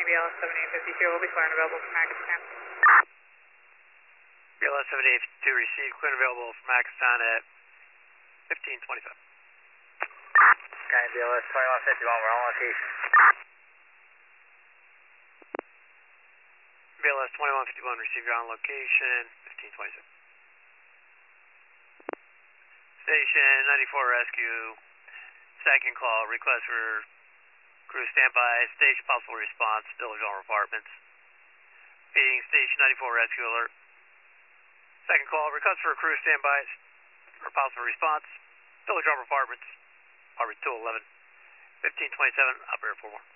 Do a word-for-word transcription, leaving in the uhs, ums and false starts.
B L S seventy-eight fifty-two will be clear and available from Pakistan. B L S seventy-eight fifty-two received, clear and available from Pakistan at fifteen twenty-seven. Okay, B L S twenty-one fifty-one, we're on location. B L S twenty-one fifty-one received, you're on location, fifteen twenty-seven. Station ninety-four Rescue, second call, request for crew standby, station possible response, Village Home Apartments. Feeding Station ninety-four Rescue alert. Second call, request for crew standby for possible response, Village Home Apartments, Harvey two eleven, fifteen twenty-seven, operator four one.